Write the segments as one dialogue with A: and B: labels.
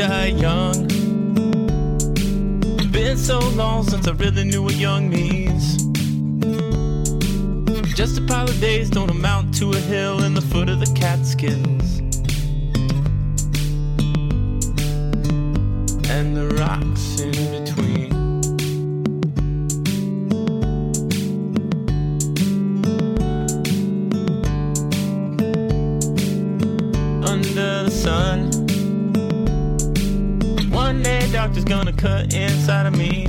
A: die young. Been so long since I really knew what young means. Just a pile of days don't amount to a hill in the foot of the Catskills. And the rocks in between. Under the sun, one day doctor's gonna cut inside of me.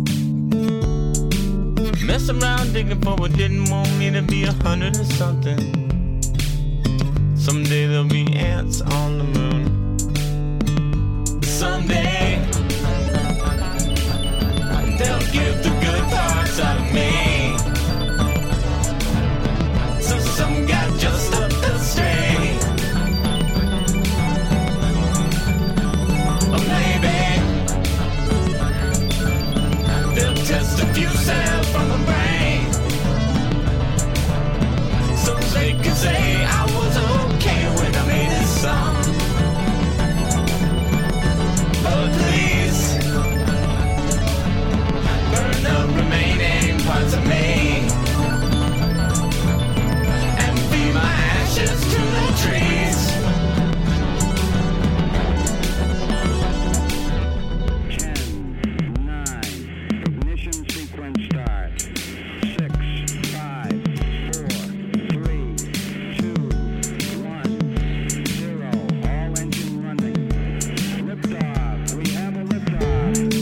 A: Mess around digging for what didn't want me to be 100 or something. Someday there'll be ants on the moon. Someday they'll give the good parts out of me. So some guy just up the street. Or maybe they'll test a few cells from the brain, so they can say I was okay when I made this song. But please burn the remaining parts of me and feed my ashes to the trees.
B: 10, 9, ignition sequence start. 6, 5, 4, 3, 2, 1, 0. All engine running. Liftoff. We have a liftoff.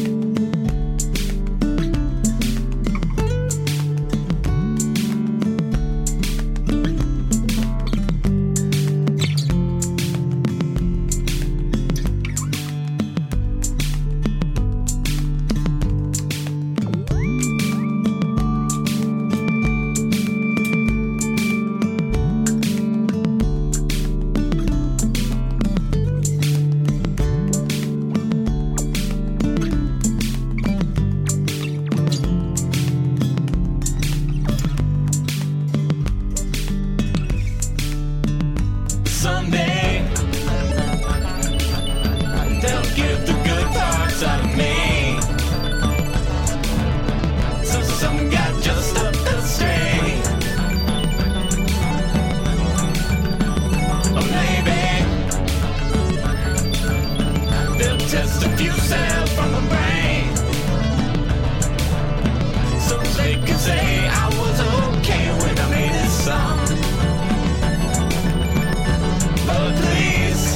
A: Someday they'll give the good parts out of me. So some guy just up the street. Or maybe they'll test a few cells from the brain, so they can say I was okay when I made this song. But please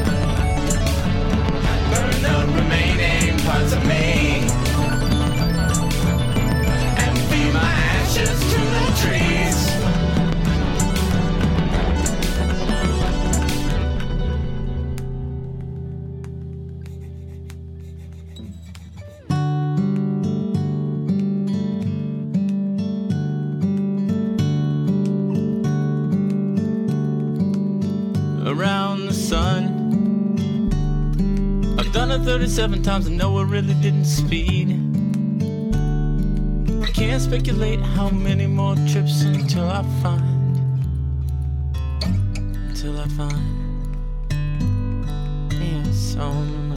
A: burn the remaining parts of me and feed my ashes to the trees. Around the sun, I've done it 37 times and no, I really didn't speed. Can't speculate how many more trips until I find yes, on